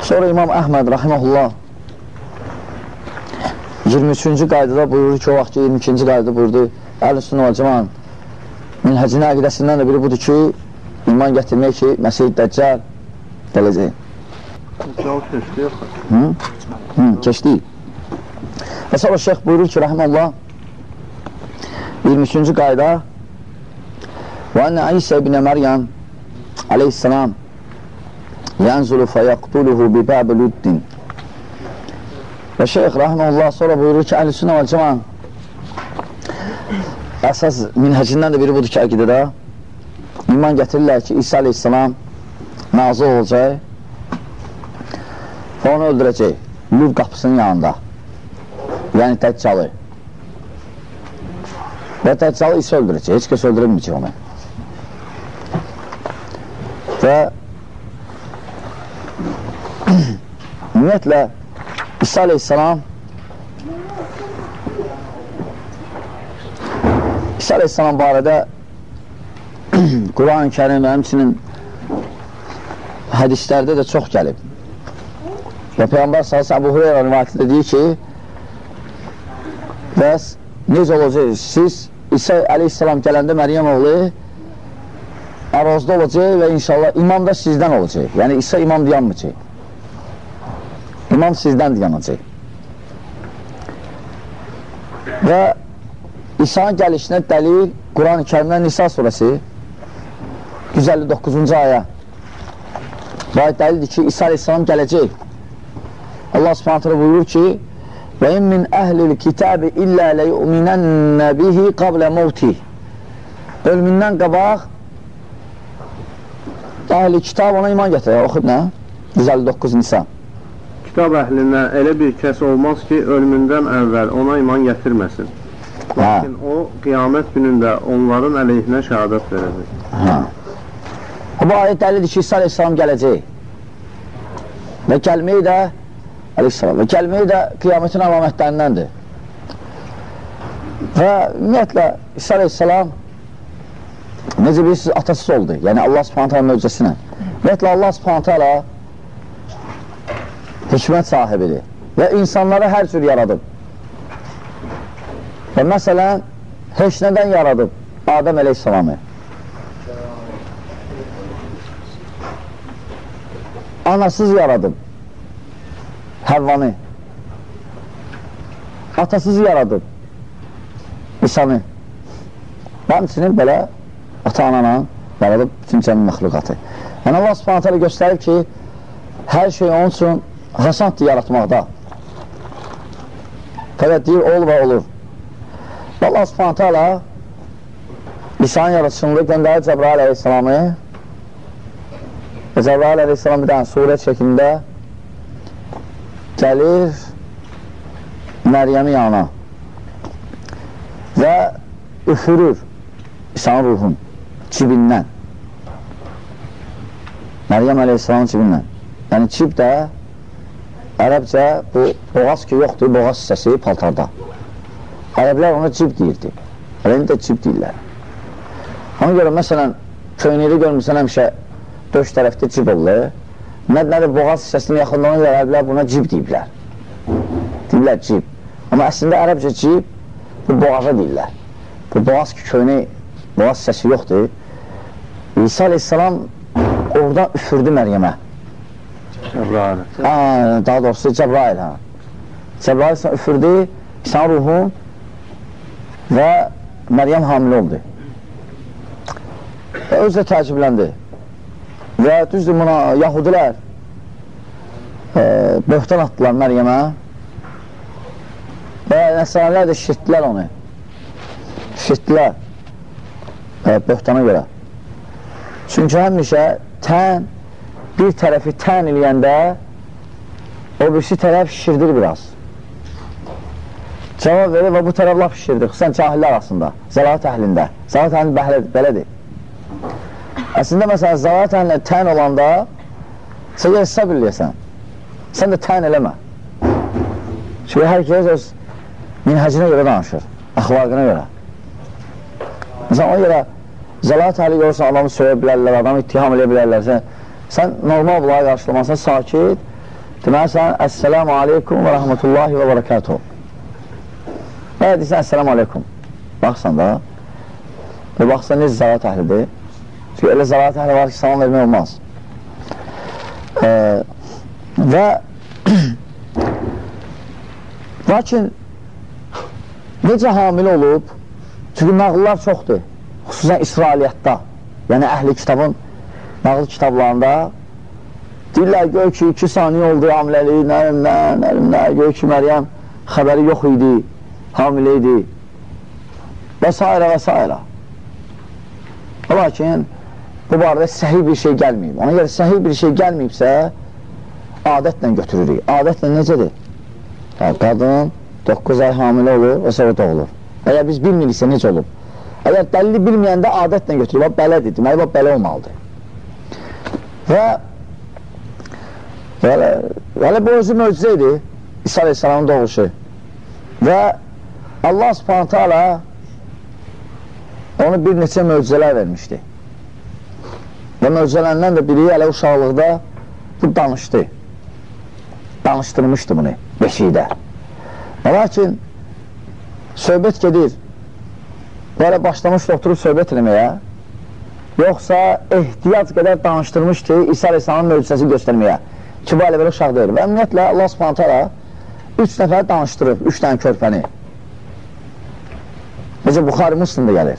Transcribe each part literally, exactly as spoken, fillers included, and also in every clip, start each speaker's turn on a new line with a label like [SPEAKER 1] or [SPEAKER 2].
[SPEAKER 1] Sonra İmam Əhməd rahiməhullah iyirmi üçüncü qaydada buyurur ki, o vaxt ki, iyirmi ikinci qaydada buyurdu, Əhl-i-Sünnə vəl-Cəmaənin minhəcinin əqidəsindən də biri budur ki, iman gətirmək ki, Məsih Dəccal gələcək.
[SPEAKER 2] Dəccal keçdi yox.
[SPEAKER 1] Hı? Hı, keçdi. Və sonra şeyx buyurur ki, rahiməllah, iyirmi üçüncü qayda və ənə İsə ibn Məryəm aleyhissalam yənzulu fəyəqtuluhu bi bəbülüddin. Və şeyx rahiməllah sonra buyurur ki, Əhl-i-Sünnə vəl-Cəmaənin əsas minhəcindən də biri budur ki, əqidədə iman gətirirlər ki, İsa aleyhissalam nazil olacaq və onu öldürəcək Lüv qapısının yanında, yəni Dəccalı. Və Dəccalı İsa öldürəcək, heç kəs öldürülməyəcək onu. Və ümumiyyətlə İsa aleyhissalam İsa aleyhissalam barədə Quran-ı Kərim və həmçinin hədislərdə də çox gəlib. Və Peyğəmbər sallallahu Əbu Hüreyrə rivayətində deyir ki, bəs necə olacaq? Siz İsa aleyhissalam gələndə Məryəm oğlu ərazda olacaq və inşallah imam da sizdən olacaq. Yəni İsa imam dayanmayacaq. İmam sizdən dayanacaq. Və İsa'nın gəlişinə dəlil Quran-ı Kərimdən Nisa surəsi yüz əlli doqquzuncu ayə. Və dəlildir ki, İsa aleyhissalam gələcək. Allah subhanətlə buyurur ki, və in min əhlil kitəbi illə ləyuminənnə bihi qablə mevtih. Ölümündən qabaq əhl-i kitab ona iman gətirər. Oxud nə? yüz əlli doqquz Nisa.
[SPEAKER 2] Kitab əhlindən elə bir kəs olmaz ki, ölümündən əvvəl ona iman gətirməsin. Lakin o, qiyamət günündə onların əleyhinə şəhadət verəcək.
[SPEAKER 1] Bu ayət dəlildir ki, İsa aleyhissalam gələcək. Və gəlməyi də aleyhissalam, və gəlməyi də qiyamətin əlamətlərindəndir. Və ümumiyyətlə, İsa aleyhissalam necə bilirsiniz, atasız oldu. Yəni Allah subhanətə alə möcüzəsinə. Ümumiyyətlə, Allah subhanətə alə hikmət sahibidir və insanları hər cür yaradıb. Və məsələn, heç nədən yaradıb Adəm əleyhissalamı. Anasız yaradıb Həvvanı. Atasız yaradıb İsanı. Həmçinin belə ata-anana yaradıb bütün cəmi məxluqatı. Yəni Allah subhanətə alə göstərib ki, hər şey onun üçün hasantdır yaratmaqda. Fəqət deyir, ol və olur. Allah subhanətə alə İsa'nın yaratışında göndərir Cəbrail əleyhissalamı və Cəbrail əleyhissalam bir dənə surət şəklində gəlir Məryəmi yanına və üfürür İsa'nın ruhun cibindən, Məryəm əleyhissalamın cibindən. Yəni cib də ərəbcə bu boğaz ki yoxdur, boğaz hissəsi paltarda. Ərəblər ona cib deyirdi. Ərəblər də cib deyirlər. Ona görə məsələn köynəyi görmürsən həmişə döş tərəfdə cib olur. Nədir boğaz hissəsinin yaxınlığına görə ərəblər buna cib deyiblər. Deyiblər cib. Amma əslində ərəbcə cib bu boğaza deyirlər. Bu boğaz ki köynəyi, boğaz hissəsi yoxdur. İsa aleyhissalam oradan üfürdü Məryəmə.
[SPEAKER 2] Cəbrail.
[SPEAKER 1] Daha doğrusu Cəbrail. Cəbrail üfürdü İsa'nın ruhu və Məryəm hamilə oldu. Və özlə təəccübləndi. Və düzdür, buna Yahudilər e, böhtan atdılar Məryəmə və nəsranilər də şirtdilər onu. Şirtdilər e, böhtana görə. Çünki həmişə tən, bir tərəfi tən eləyəndə o birisi tərəf şişirdir biraz. Cavab verir və bu tərəf laf şişirdir, xüsusən cahillər arasında, zəlat əhlində. Zəlat əhlində belədir. Əslində, məsələn, zəlat əhlində tən olanda sən gəl səbr eləyəsən, sən də tən eləmə. Çünki hər kəs öz minhəcinə görə danışır, əxlaqına görə. Məsələn, ona görə zəlat əhli görürsən, adamı söyə bilərlər, adamı ittiham eləyə bilərlər. Sən, sən normal bunları qarşılamasan, sakit deməlisən, Əssəlamu aleykum və rəhmətullahi və bərəkatuhu. Və deyirsən, Əssəlamu aleykum. Baxsan da, və baxsan, necə zərat əhlidir? Çünki elə zərat əhli var ki, salam vermək olmaz. E, və lakin necə hamil olub? Çünki nağıllar çoxdur, xüsusən İsrailiyyatda, yəni əhli kitabın nağıl kitablarında deyirlər, gör ki, iki saniyə oldu hamiləliyi, nərim, nə, nərim, nə, gör ki, Məryəm xəbəri yox idi, hamilə idi və s. və s. Lakin bu barədə səhih bir şey gəlməyib. Ona görə səhih bir şey gəlməyibsə, adətlə götürürük. Adətlə necədir? Qadın doqquz ay hamilə olur və sonra doğulur. Əgər biz bilmiriksə necə olub? Əgər dəlili bilməyəndə adətlə götürülür, belədir, deməli, bu belə olmalıdır. Və hələ bu özü möcüzə idi, İsa Aleyhisselamın doğuşu. Və Allah Subhanahu Teala onu bir neçə möcüzələr vermişdi. Və möcüzələrindən də biri hələ uşaqlıqda bu danışdı. Danışdırmışdı bunu beşikdə. Lakin söhbət gedir, belə başlamışdı oturub söhbət eləməyə, yoxsa ehtiyac qədər danışdırmış ki, İsa Aleyhisselamın möcüzəsi göstərməyə ki, bu elə belə uşaq deyir. Və ümumiyyətlə, Allah Subhanahu Teala üç nəfər danışdırıb, üç dənə körpəni. Necə Buxari Müslimdə gəlir.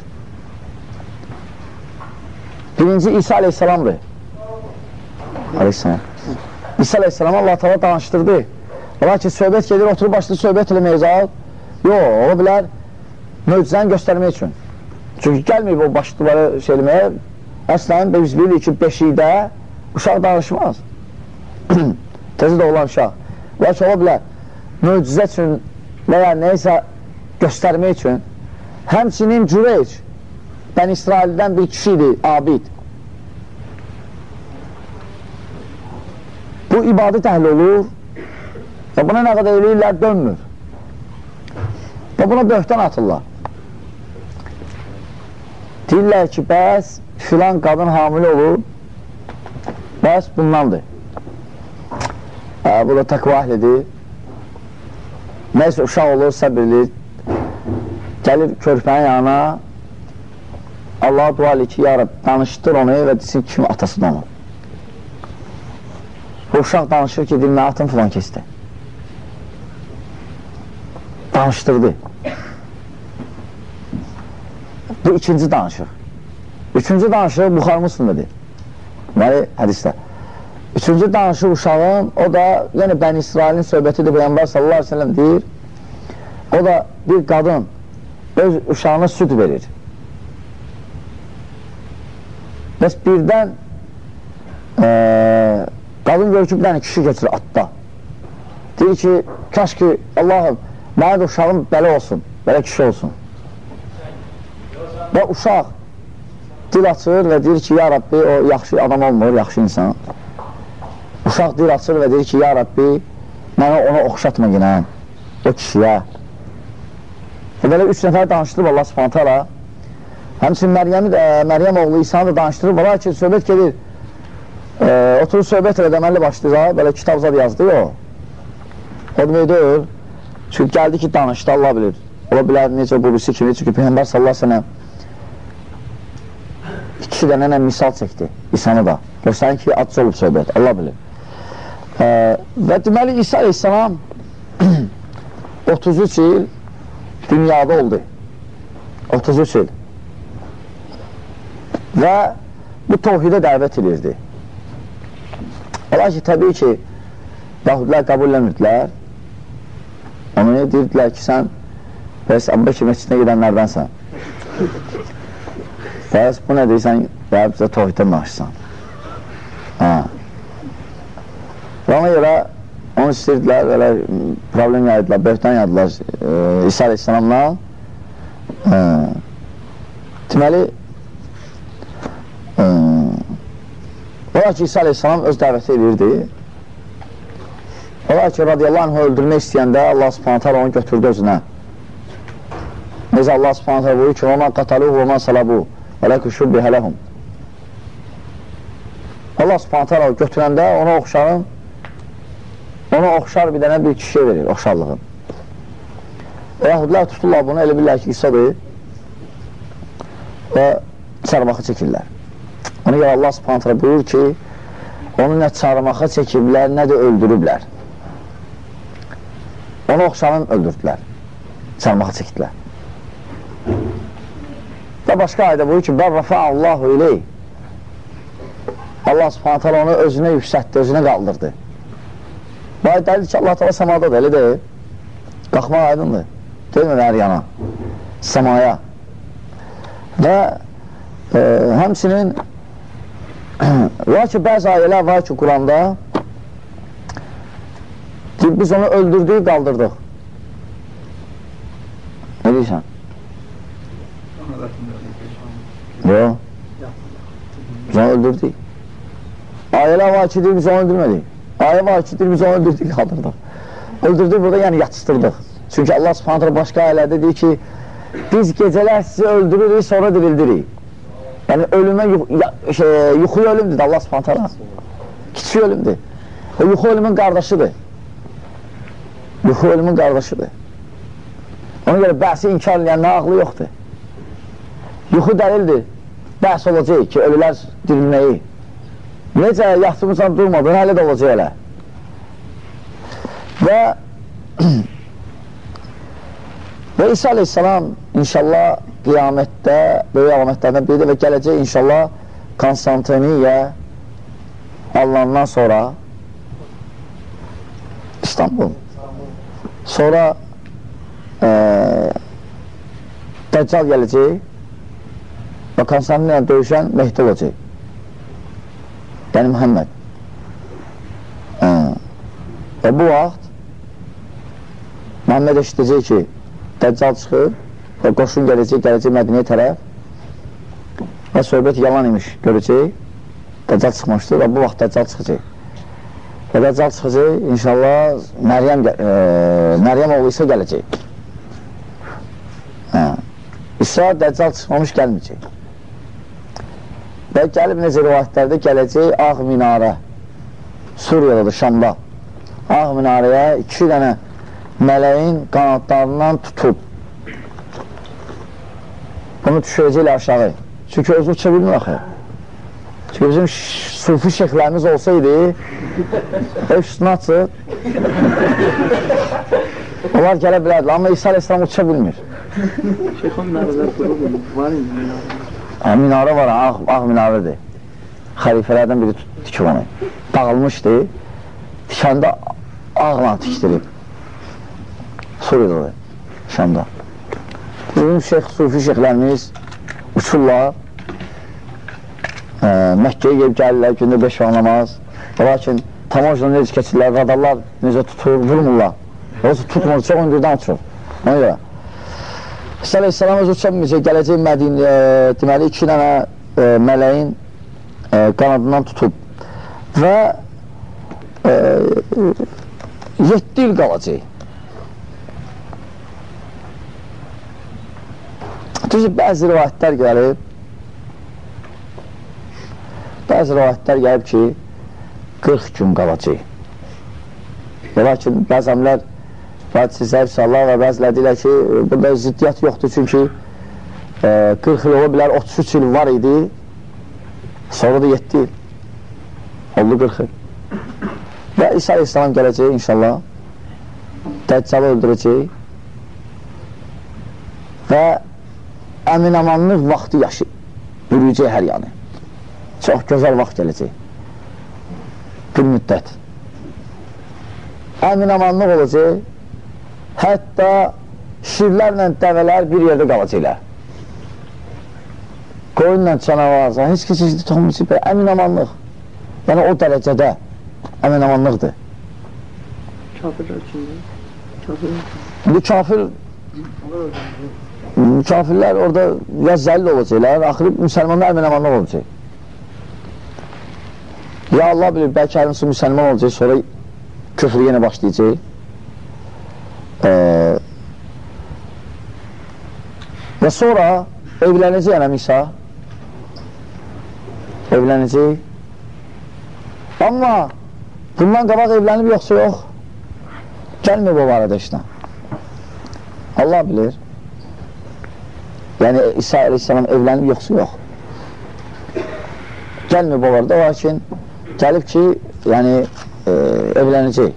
[SPEAKER 1] Birinci İsa Aleyhisselamdır. Aleyhisselam. İsa Aleyhisselam Allah Teala danışdırdı. Lakin söhbət gedir, oturub başlayır söhbət eləməyəcək. Yox, ola bilər möcüzəni göstərmək üçün. Çünki gəlməyib o başlıqları şey eləməyə. Əslən, biz bilirik ki, beşikdə uşaq danışmaz. Tezə də olan uşaq. Lakin ola bilər möcüzə üçün və ya neysə göstərmək üçün. Həmçinin Cüreyc, Bəni İsraildən bir kişi idi, abid. Bu ibadət əhli olur və buna nə qədər eləyirlər, dönmür. Və buna böhtən atırlar. Deyirlər ki, bəs filan qadın hamilə olur, bəs bundandır. Hə, bu da təqva əhlidir. Nəysə uşaq olur, səbirlir, gəlir körpənin yanına, Allah'a dua edir ki, ya Rab, danışdır onu və desin ki, kimi atası da onu. Bu uşaq danışır ki, deyil, mən atım filan kəsdi. Danışdırdı. Bu ikinci danışıq. Üçüncü danışıq Buxari Müslimdədir. Deməli, hədisdə. Üçüncü danışıq uşağın, o da, yəni Bəni İsrailin söhbətidir, Peyyambar sallallahu aleyhi ve sellem deyir. O da bir qadın öz uşağına süt verir. Bəs birdən e, qadın görür ki, bir dənə kişi getirir atda. Deyir ki, kaş ki, Allahım, mənə də uşağım belə olsun, belə kişi olsun. Və uşaq dil açır və deyir ki, ya Rabbi, o yaxşı adam olmur, yaxşı insan. Uşaq dil açır və deyir ki, ya Rabbi, mənə ona oxşatma yenə, o kişiyə. Və belə üç nəfər danışdırıb Allah Subhanahu Teala. Həmçin Məryəmi də, Məryəm oğlu İsanı da danışdırıb, valla ki, söhbət gedir, e, oturur söhbət elə deməli başlayacaq, belə kitab zad yazdı, o. O demək deyil, çünki gəldi ki, danışdı, Allah bilir. Ola bilər, necə qurisi kimi, çünki Peyyambar sallallahu aleyhi ve sellem iki dənə misal çəkdi, İsanı da. Göstərin ki, acı olub söhbət, Allah bilir. E, və deməli, İsa aleyhisselam otuz üç il dünyada oldu. otuz üç il. Və bu tohidə dəvət edirdi. Ola ki, təbii ki, Yahudilər qəbul eləmirdilər. Onu deyirdilər ki, sən bəs Əbbəkir məscidinə gedənlərdənsən. Bəs bu nə deyirsən, gəlib bizə tohiddən danışsan. Və ona görə onu istəyirdilər, elə problem yaydılar, böhtan yaydılar e, İsa aleyhisselamla. E, deməli, ola ki, İsa aleyhisselam öz dəvəti edirdi. Ola ki, radiyallahu anh'ı öldürmək istəyəndə Allah subhanahu ta'ala onu götürdü özünə. Necə Allah subhanahu ta'ala buyur ki, وَمَا قَتَلُوهُ وَمَا صَلَبُوهُ وَلَكُ شُبِّهَ لَهُمْ. Allah subhanahu ta'ala götürəndə ona oxşarın ona oxşar bir dənə bir kişiyə verir, oxşarlığın. Yahudilər tuturlar bunu, elə bilirlər ki, İsa'dır və çarmıxa çəkirlər. Ona görə Allah subhanətlə buyurur ki, onu nə çarmıxa çəkiblər, nə də öldürüblər. Onu oxşarın öldürdülər, çarmıxa çəkdilər. Və başqa ayda buyur ki, Bər rəfəallahu ileyh. Allah subhanətlə onu özünə yüksətdi, özünə qaldırdı. Bu ayda deyil ki, Allah təala səmadadır, elə deyil. Qalxmaq aydındır, deyil mi, hər yana, səmaya. Və e, həmsinin var ki, bəzi ayələr var ki, Quranda biz onu öldürdük, qaldırdıq. Ne deyirsən? Yox. Biz onu öldürdük. Ayələr var ki, biz onu öldürmədik. Ayə var ki, biz onu öldürdük, qaldırdıq. Öldürdük burada, yəni yatışdırdıq. Çünki Allah subhanətlə başqa ayələrdə deyir ki, biz gecələr sizi öldürürük, sonra dirildirik. Yəni ölümə, şey, yuxuya ölümdür Allah subhanətlə. Kiçik ölümdür. O yuxu ölümün qardaşıdır. Yuxu ölümün qardaşıdır. Ona görə bəhsi inkar eləyəndə ağlı yoxdur. Yuxu dəlildir. Bəhs olacaq ki, ölülər dirilməyi. Necə yaxşımızdan durmadın, hələ də olacaq elə. Və və İsa aleyhissalam inşallah qiyamətdə, böyük əlamətlərdən biridir və gələcək inşallah Konstantiniyə alınandan sonra İstanbul sonra e, Dəccal gələcək və Konstantinlə döyüşən Mehdi olacaq. Yəni Muhammed. E, və bu vaxt Muhammed eşitəcək ki, Dəccal çıxır və qoşun gələcək, gələcək Mədiniyə tərəf və söhbət yalan imiş görəcək. Dəccal çıxmışdır və bu vaxt Dəccal çıxacaq. Və Dəccal çıxacaq, inşallah Məryəm, e, Məryəm oğlu isə gələcək. Hə. İsa Dəccal çıxmamış gəlməyəcək. Və gəlib necə rivayətlərdə gələcək Ağ minarə, Suriyadadır, Şamda. Ağ minarəyə iki dənə mələyin qanadlarından tutub bunu düşürəcəklə aşağı. Çünki özü uça bilmir axı. Çünki bizim sufi şeyhlərimiz olsaydı üstünü açıb onlar gələ bilərdi. Amma İsa aleyhissalam uça bilmir.
[SPEAKER 3] Şeyxan minarələr var indi minarə.
[SPEAKER 1] Minarə var, ağ, ağ minarədir. Xəlifələrdən biri tikib onu. Dağılmışdı. Tikəndə ağla tikdirib. Suriyadadır, Şamda. Bizim şeyx, sufi şeyxlərimiz uçurlar, e, Məkkəyə gelib gəlirlər, gündə beş vaxt namaz. Lakin tamamcıdan necə keçirlər, radarlar necə tutur, vurmurlar. Olsa tutmur, çox öndürdən uçur. Ona görə. İsa aleyhissalam öz uça bilməyəcək, gələcək Mədinə, deməli, iki dənə e, mələyin e, qanadından tutub və e, yeddi il qalacaq. Düzdür, bəzi rivayətlər gəlib, bəzi rivayətlər gəlib ki, qırx gün qalacaq. Lakin bəzəmlər, hadisələr, inşallah və bəzilər deyilər ki, burada ziddiyyət yoxdur, çünki e, qırx il ola bilər, otuz üç il var idi, sonra da yeddi il, oldu qırx il. Və İsa aleyhissalam gələcək, inşallah, Dəccalı öldürəcək və əminamanlıq vaxtı yaşı, bürüyəcək hər yanı. Çox gözəl vaxt gələcək. Bir müddət. Əminamanlıq olacaq, hətta şirlərlə dəvələr bir yerdə qalacaqlar. Qoyunla canavarlar, heç keçəcək toxumcaq, əminamanlıq. Yəni o dərəcədə əminamanlıqdır.
[SPEAKER 3] Kafirlər kimdir? Kafirlər kimdir?
[SPEAKER 1] Bu kafir... Kafirlər orada ya zəlil olacaqlar, axırı müsəlmanlar əminamanlıq olacaq. Ya Allah bilir, bəlkə hərimsi müsəlman olacaq, sonra küfrü yenə başlayacaq. Ee, və sonra evlənəcək ənəm İsa. Evlənəcək. Amma bundan qabaq evlənib yoxsa yox? Gəlməyib o barədə işlə. Allah bilir. Yəni, İsa aleyhissalam evlənib yoxsa yox. Gəlməyib o barədə, lakin gəlib ki, yəni, e, evlənəcək.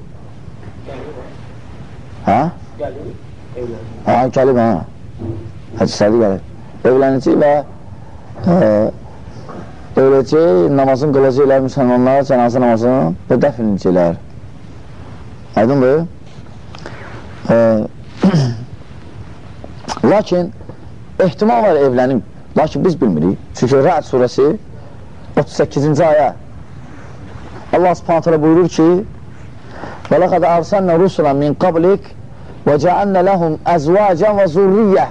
[SPEAKER 1] Hə?
[SPEAKER 3] Gəlib, evlənəcək.
[SPEAKER 1] Hə, gəlib, hə. Hədisləri gəlib. Evlənəcək və e, öləcək, namazın qılacaqlar müsəlmanlar, cənazə namazını və dəfn edəcəklər. Aydındır? E, lakin ehtimal var evlənib, lakin biz bilmirik. Çünki Rə'd surəsi otuz səkkizinci aya Allah subhanət hələ buyurur ki və ləqəd ərsəlnə rusulan min qablik və cəənnə ləhum əzvacən və zurriyyə.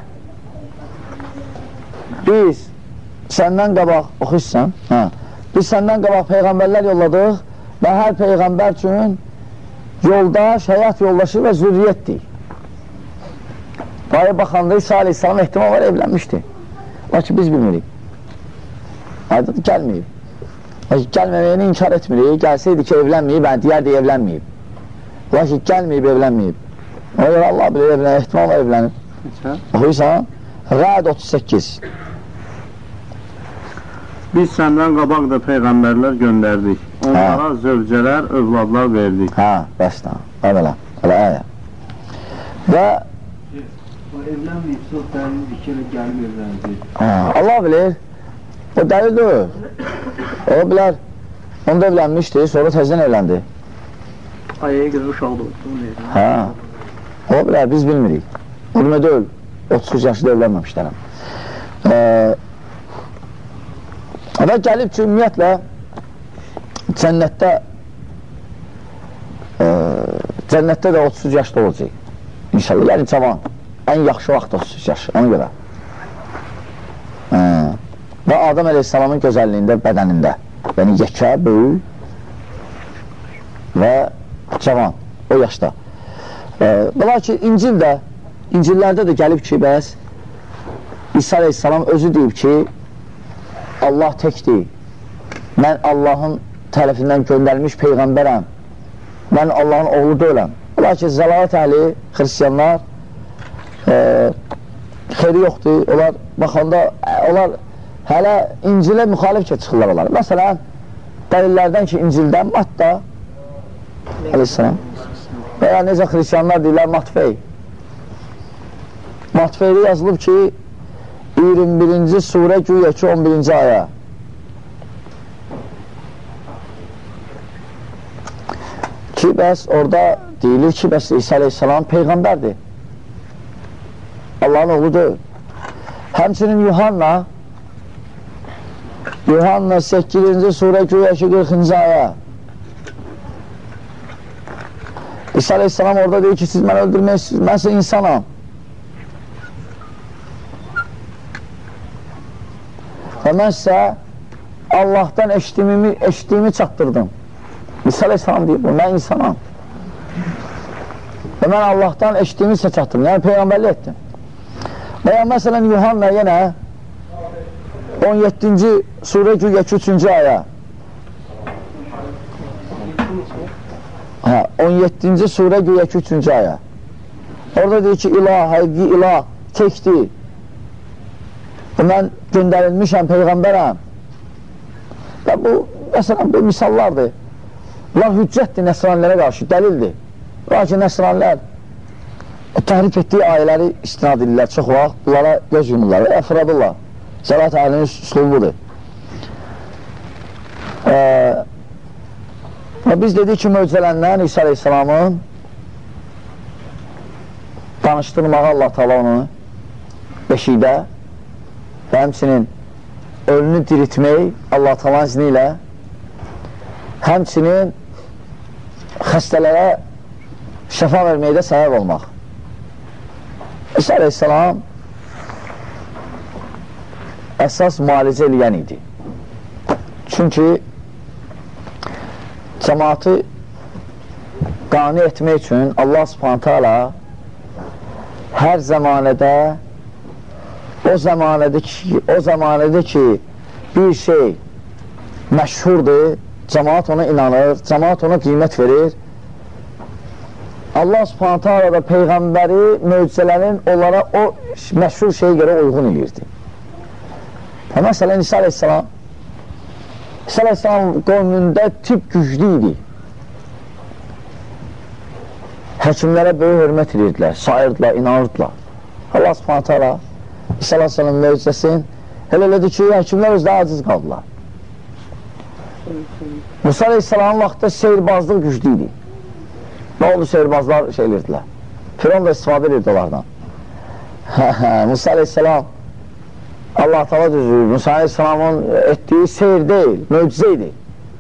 [SPEAKER 1] Biz səndən qabaq, oxuyursan, hə, biz səndən qabaq peyğəmbərlər yolladıq və hər peyğəmbər üçün yoldaş, həyat yoldaşı və zürriyyətdir. Baya baxanda İsa aleyhissalam ehtimal var, evlənmişdi. Lakin biz bilmirik. Aydın gəlməyib. Lakin gəlməməyini inkar etmirik. Gəlsəydi ki, evlənməyib, yəni deyərdi, evlənməyib. Lakin gəlməyib, evlənməyib. Ona görə Allah bilir, evlənib, ehtimal var, evlənib. Oxuyursan, Rə'd otuz səkkiz.
[SPEAKER 2] Biz səndən qabaq da peyğəmbərlər göndərdik. Onlara hə. Zövcələr, övladlar verdik.
[SPEAKER 1] Hə, bəsdən. Əvvələ, ələ əyə. Və
[SPEAKER 3] evlənməyib, çox dəlildir ki, gəlib evlənəcək.
[SPEAKER 1] Allah bilir, o dəlil deyil. O bilər, onda evlənmişdi, sonra təzdən evləndi.
[SPEAKER 3] Ayaya görə uşaq doğdu.
[SPEAKER 1] Hə, o bilər, biz bilmirik. O demə deyil, otuz yaşında evlənməmişlərəm. Və gəlib ki, ümumiyyətlə, cənnətdə cənnətdə də otuz yaşda olacaq. İnşallah, yəni cavan. Ən yaxşı vaxt otuz yaş, ona görə. Hə. Və Adam əleyhissalamın gözəlliyində, bədənində. Yəni, yekə, böyük və cavan, o yaşda. Və lakin İncildə, İncillərdə də gəlib ki, bəs İsa əleyhissalam özü deyib ki, Allah təkdir. Mən Allahın tərəfindən göndərilmiş peyğəmbərəm. Mən Allahın oğlu deyiləm. Lakin zəlalət əhli, xristiyanlar E, xeyri yoxdur, onlar baxanda, onlar hələ İncilə müxalif ki, çıxırlar onlar. Məsələn, dəlillərdən ki, İncildən Matta aleyhissalam və ya necə xristiyanlar deyirlər, Matfey. Matfeydə yazılıb ki, iyirmi birinci surə güya ki, on birinci aya. Ki, bəs orada deyilir ki, bəs İsa aleyhissalam peyğəmbərdir. Allahın oğlu deyil. Həmçinin Yuhanna Yuhanna səkkizinci surə güya ki, qırxıncı aya. İsa aleyhissalam orada deyir ki, siz məni öldürməyirsiniz, mən isə insanam. Və mən sizə Allahdan eşitdiyimi, eşitdiyimi çatdırdım. İsa aleyhissalam deyir, bu, mən insanam. Və mən Allahdan eşitdiyimi sizə çatdırdım, yəni peyğəmbərlik etdim. Və ya məsələn, Yuhanna yenə on yeddinci surə güya ki, üçüncü aya. on yeddinci surə güya ki, üçüncü aya. Orada deyir ki, ilah, həqiqi ilah, təkdir. Mən göndərilmişəm, peyğəmbərəm. Və bu, məsələn, bu misallardır. Bunlar hüccətdir nəsranilərə qarşı, dəlildir. Lakin nəsranilər təhrif etdiyi ayələri istinad edirlər çox vaxt, bunlara göz yumurlar və əfradırlar. Zəlat əlinin üslubudur. Və biz dedik ki, möcüzələndən İsa aleyhissalamın danışdırmağı Allah Taala onu beşikdə və həmçinin ölünü diritmək Allah Taala'nın izni ilə, həmçinin xəstələrə şəfa verməkdə səbəb olmaq. İsa aleyhissalam əsas müalicə eləyən idi. Çünki cəmaatı qane etmək üçün Allah subhanət hala hər zamanədə o zamanədə ki, o zamanədə ki bir şey məşhurdur, cəmaat ona inanır, cəmaat ona qiymət verir. Allah subhanət hala da Peyğəmbəri, möcüzələrin onlara o məşhur şeyə görə uyğun edirdi. Və məsələn, İsa aleyhissalam İsa aleyhissalam qövmündə tip güclü idi. Həkimlərə böyük hörmət edirdilər, sayırdılar, inanırdılar. Allah subhanət hala İsa aleyhissalam möcüzəsin elə elədi ki, həkimlər özləri aciz qaldılar. Musa aleyhissalamın vaxtda seyrbazlıq güclü idi. Nə oldu seyrbazlar şey edirdilər? Firon da istifadə edirdi onlardan. Musa aleyhissalam Allah Teala düzür, Musa aleyhissalamın etdiyi seyir deyil, möcüzə idi.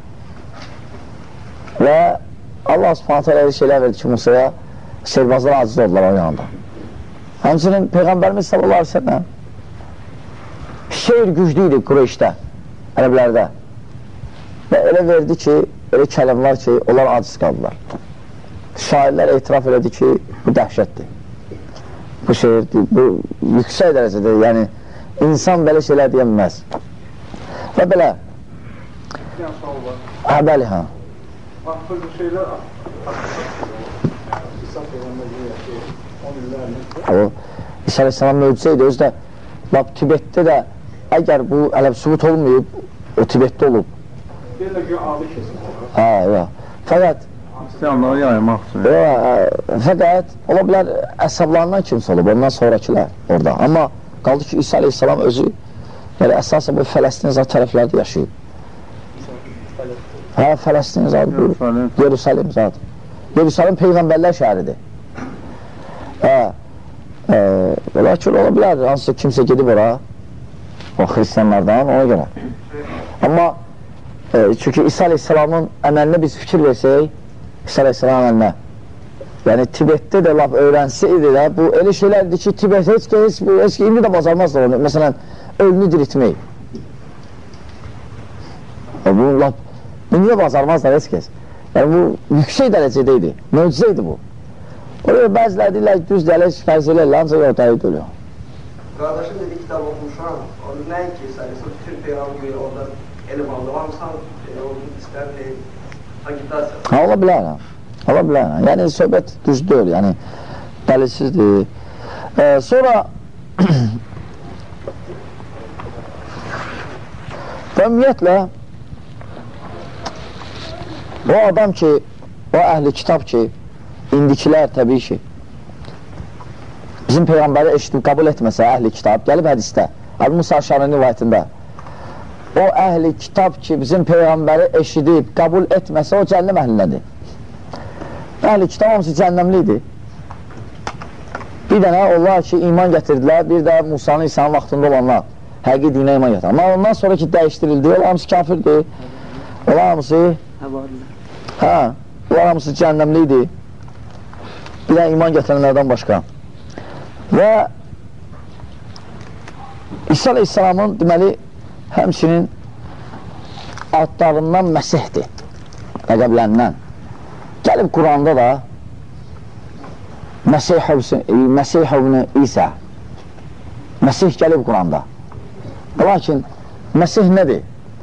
[SPEAKER 1] Və Allah subhanət hələ şeylər verdi ki, Musa'ya seyrbazlar aciz oldular o yanında. Həmçinin Peyğəmbərimiz sallallahu aleyhi ve sellem şeir güclü idi Qureyşdə, ərəblərdə. Və elə verdi ki, elə kələmlər ki, onlar aciz qaldılar. Şairlər etiraf elədi ki, bu dəhşətdir. Bu şeirdir, bu yüksək dərəcədir, yəni insan belə şeylər deyəməz. Və belə Hə, bəli, hə.
[SPEAKER 2] Bax, bu şeylər İsa Peyğəmbər ki, on illərlə
[SPEAKER 1] İsa aleyhissalam möcüzə idi, özü də lab Tibetdə də əgər bu ələb sübut olmayıb, o Tibetdə olub.
[SPEAKER 2] Belə ki, adı kesin.
[SPEAKER 1] Hə, ya. Fəqət
[SPEAKER 2] İslamları yaymaq üçün.
[SPEAKER 1] Fəqət, ola bilər, əsablarından kimsə olub, ondan sonrakilər orada. Amma qaldı ki, İsa aleyhissalam özü, yəni əsasən bu Fələstin zad tərəflərdə yaşayıb. Hə, Fələstin zad, Yerusəlim zad. Yerusəlim Peyğəmbərlər şəhəridir. Hə, lakin ola bilər, hansısa kimsə gedib ora, o xristiyanlardan, ona görə. Amma, çünki İsa aleyhissalamın əməlinə biz fikir versək, İsa aleyhissalam əməlinə, yəni Tibetdə də laf öyrənsəydi də, bu elə şeylərdir ki, Tibet heç ki, heç, heç ki, indi də bacarmazlar onu, məsələn, ölünü diritmək. Bu laf, indi də bacarmazlar heç kəs. Yəni bu yüksək dərəcədə idi, möcüzə idi bu. Oraya bəzilər deyirlər, düz dələ fərz elərlər, ancaq ortaya dölüyor.
[SPEAKER 4] Qardaşım dedi, kitab oxumuşam, onu nəyin ki, sənəsə, bütün Peyğəmbər orada elm aldı, hamısan, onun istərli, agitasiya.
[SPEAKER 1] Ha, ola bilər, ha. Ola bilər, ha. Yəni, söhbət düz deyil, yəni, dəlisizdir. Ee, sonra, və ümumiyyətlə, o adam ki, o əhli kitab ki, indikilər təbii ki, bizim Peyğəmbəri eşitib qəbul etməsə əhli kitab, gəlib hədisdə, Əbu Musa Əşərinin rivayətində, o əhli kitab ki, bizim Peyğəmbəri eşidib qəbul etməsə, o cəhənnəm əhlindədir. Əhli kitab hamısı cəhənnəmli idi. Bir dənə onlar ki, iman gətirdilər, bir də Musanın, İsa'nın vaxtında olanlar, həqiqi dinə iman gətirir. Amma ondan sonra ki, dəyişdirildi, onlar hamısı kafirdir, onlar hamısı, hə, onlar hamısı cəhənnəmli idi. Bir dənə iman gətirənlərdən başqa. Və İsa aleyhissalamın deməli həmçinin adlarından Məsihdir, ləqəblərindən. Gəlib Quranda da Məsih ibn İsa, Məsih gəlib Quranda. Lakin Məsih nədir?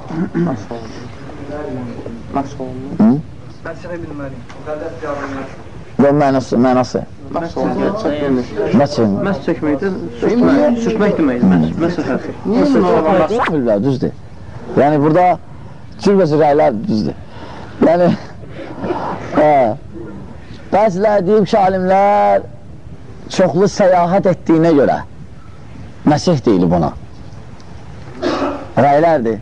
[SPEAKER 4] Məsih ibn Məryəm, müqəddəs peyğəmbər.
[SPEAKER 1] Və mənası, mənası. Məsih.
[SPEAKER 3] Məs çəkməkdir, sürtmək deməkdir, məs hərfi.
[SPEAKER 1] Niyə? Düzdür. Yəni, burada cürbəcə rəylər düzdür. Yəni, bəzilər deyib ki, alimlər çoxlu səyahət etdiyinə görə Məsih deyilib ona. Rəylərdir.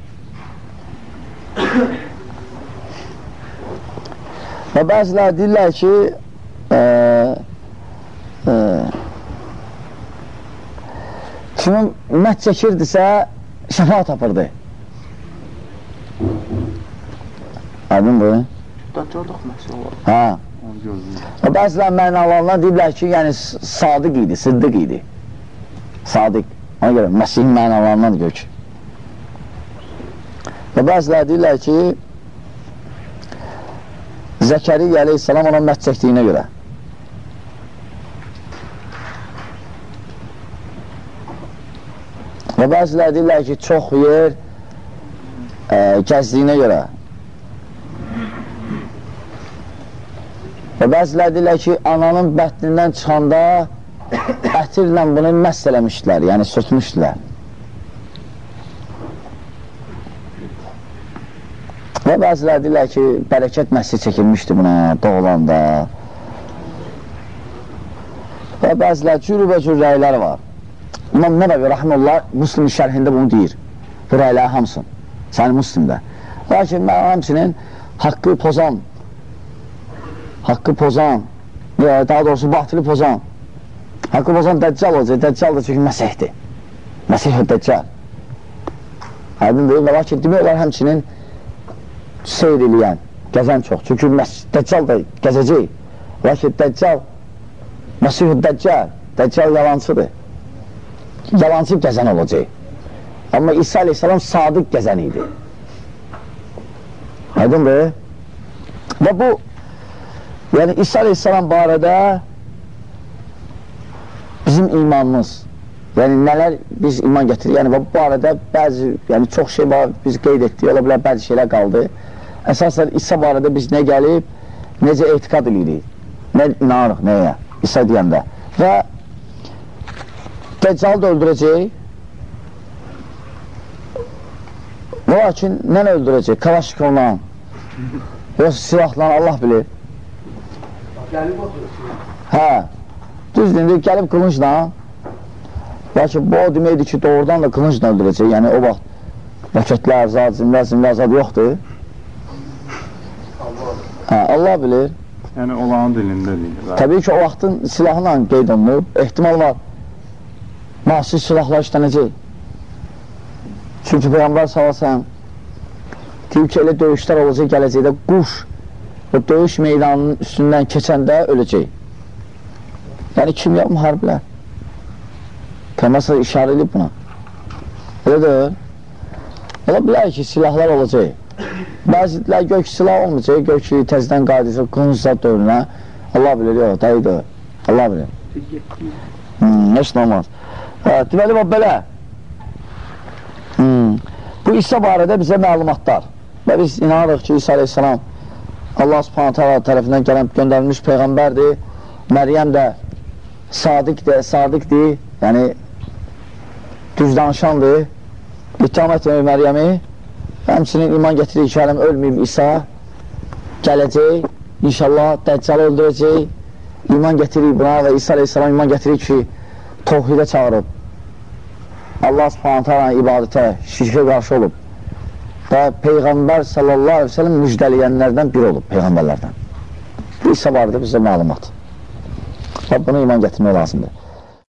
[SPEAKER 1] Və bəzilər deyirlər ki, kimin mət çəkirdisə, şəfa tapırdı. Aydın bu?
[SPEAKER 2] Dəccarlıq məsələ var.
[SPEAKER 1] Hə. Bəzilər mənalarından deyiblər ki, yəni sadiq idi, sıddiq idi. Sadiq. Ona görə Məsihin mənalarından gör ki. Və bəzilər deyirlər ki, Zəkəriyyə əleyhissalam ona mət çəkdiyinə görə. Və bəzilər deyirlər ki, çox yer e, gəzdiyinə görə. Və bəzilər deyirlər ki, ananın bətnindən çıxanda ətirlə bunu məhz eləmişdilər, yəni sürtmüşdülər. Və bəzilər deyirlər ki, bərəkət məhsi çəkilmişdi buna doğulanda. Və bəzilər cürü-bəcür rəylər var. İmam Nəbəvi Rəhməllah Müslim şərhində bunu deyir. Bu rəylər hamısın, sənin Müslimdə. Lakin mən hamısının haqqı pozan, haqqı pozan, daha doğrusu batili pozan, haqqı pozan Dəccal olacaq, Dəccal da çünki Məsihdir. Məsih-ü Dəccal. Aydındır, və lakin demək olar həmçinin seyr eləyən, gəzən çox. Çünki Dəccal da gəzəcək. Lakin Dəccal, Məsih-ü Dəccal, Dəccal yalancıdır. Yalancı gəzən olacaq. Amma İsa aleyhissalam sadiq gəzən idi. Aydındır. Və bu, yəni İsa aleyhissalam barədə bizim imanımız, yəni nələr biz iman getirir, yəni bu barədə bəzi, yəni çox şey var, biz qeyd etdik, ola bilər bəzi şeylər qaldı. Əsasən İsa barədə biz nə gəlib, necə etiqad edirik, nə inanırıq, nəyə, İsa deyəndə. Və Dəccal da öldürəcək, lakin nə öldürəcək? Kalaşikolla, yoxsa silahla, Allah bilir.
[SPEAKER 3] Gəlib oturur.
[SPEAKER 1] Hə, düzdür, gəlib qılıncla, lakin bu o deməkdir ki, doğrudan da qılıncla öldürəcək, yəni o vaxt rəkətlər, zad, zimlər, zimlər, zad yoxdur. Hə, Allah bilir.
[SPEAKER 2] Yəni, olağın dilində deyil.
[SPEAKER 1] Təbii ki, o vaxtın silahla qeyd olunub, ehtimal var, müasir silahlar işlənəcək. Çünki Peyğəmbər sallallahu deyib ki, elə döyüşlər olacaq gələcəkdə quş və döyüş meydanının üstündən keçəndə öləcək. Yəni kimya mühariblər. Peyğəmbər sallallahu işarə edib buna. Elə deyil. Ola bilər ki, silahlar olacaq. Bəzilər gök silah olmayacaq, gök ki, təzdən qayıdacaq, qılınclar dövrünə. Allah bilir, yox, dəyi deyil. Allah bilir. Hmm, heç nə olmaz. Deməli, o belə. Hmm. Bu İsa barədə bizə məlumatlar. Və biz inanırıq ki, İsa aleyhissalam Allah subhanətə Allah tərəfindən gələn göndərilmiş Peyğəmbərdir. Məryəm də sadiqdir, sadiqdir, yəni düz danışandır. İttiham etməyib Məryəmi. Həmçinin iman getirir ki, hələm ölməyib İsa gələcək, inşallah Dəccalı öldürəcək. İman getirir buna və İsa aleyhissalam iman getirir ki, tohidə çağırıb. Allah subhanətə Allah ibadətə, şirkə qarşı olub. Və Peyğəmbər sallallahu aleyhi ve sellem müjdəliyənlərdən biri olub, Peyğəmbərlərdən. Bu İsa barədə bizə məlumat. Və buna iman getirmək lazımdır.